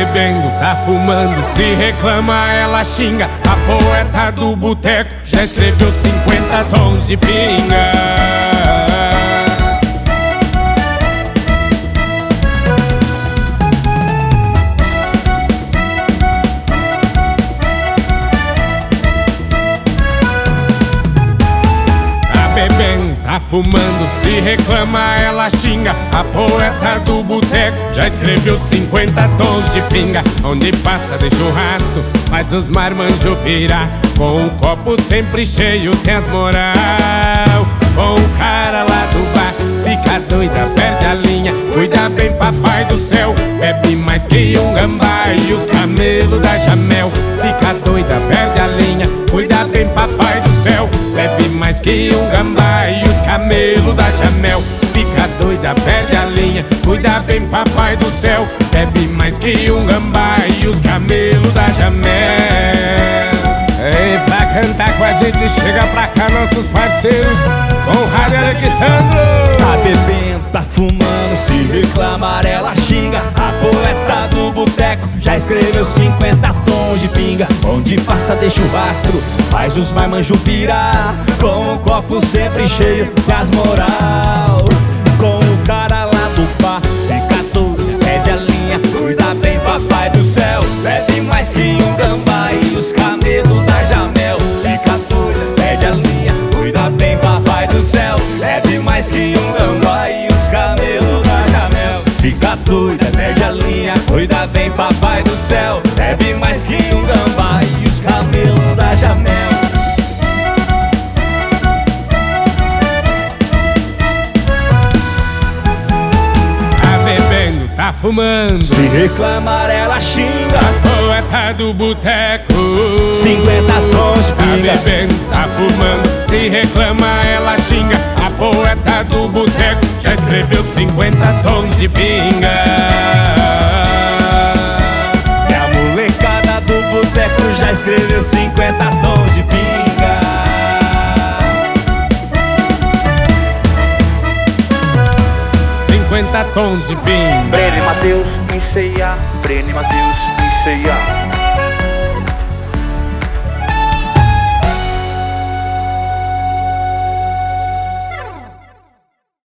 bebendo, tá fumando, se reclama ela xinga. A poeta do boteco já escreveu 50 tons de pinga. Tá fumando, se reclama, ela xinga. A poeta do boteco já escreveu 50 tons de pinga. Onde passa deixa o rastro, faz os marmanjos pirar. Com o copo sempre cheio tem as moral. Com o cara lá do bar, fica doida, perde a linha. Cuida bem, papai do céu, bebe mais que um gambá e os camelos da Jamel. Fica doida, perde a linha. Cuida bem, papai do céu, bebe mais que um gambá e os camelos da Jamel. Fica doida, perde a linha. Cuida bem, papai do céu, bebe mais que um gambá e os camelos da Jamel. Ei, pra cantar com a gente chega pra cá nossos parceiros com o Rádio Alexandro. Tá bebendo, tá fumando, se reclamar ela xinga. A poeta do boteco já escreveu 50 tons de pinga. Onde passa deixa o rastro, faz os marmanjos pirar. Com o copo sempre cheio das moral. Com o cara lá do bar, fica doido, pede a linha. Cuida bem, papai do céu, bebe mais que um gambá e os camelos da Jamel. Fica doida, pede a linha. Cuida bem, papai do céu, bebe mais que um gambá e os camelos da Jamel. Fica doida, pede a linha. Cuida bem, papai do céu, bebe mais que um gambá e os camelos da Jamel. Tá fumando, se reclamar ela xinga. A poeta do boteco 50 tons de pinga. Tá bebendo, tá fumando, se reclama ela xinga. A poeta do boteco já escreveu 50 tons de pinga. E a molecada do boteco já escreveu 50 tons de pinga. 50 tons de pinga. Breno e Matheus, em ceia. Breno e Matheus, em ceia.